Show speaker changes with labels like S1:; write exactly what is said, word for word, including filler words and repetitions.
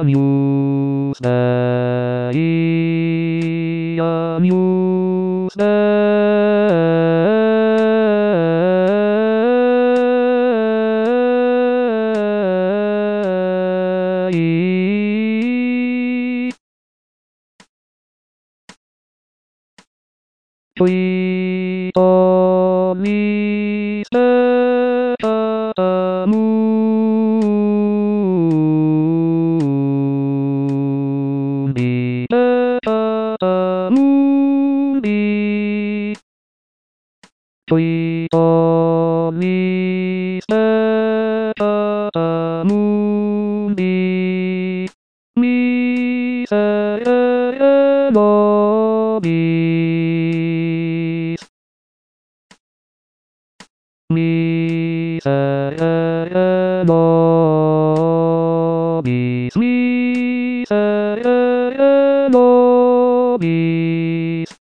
S1: アミュースデイアミュースデイちょいと見せたムービーたムービーちょいと見せたムービー見せれのビーみせれのビーみせれのビー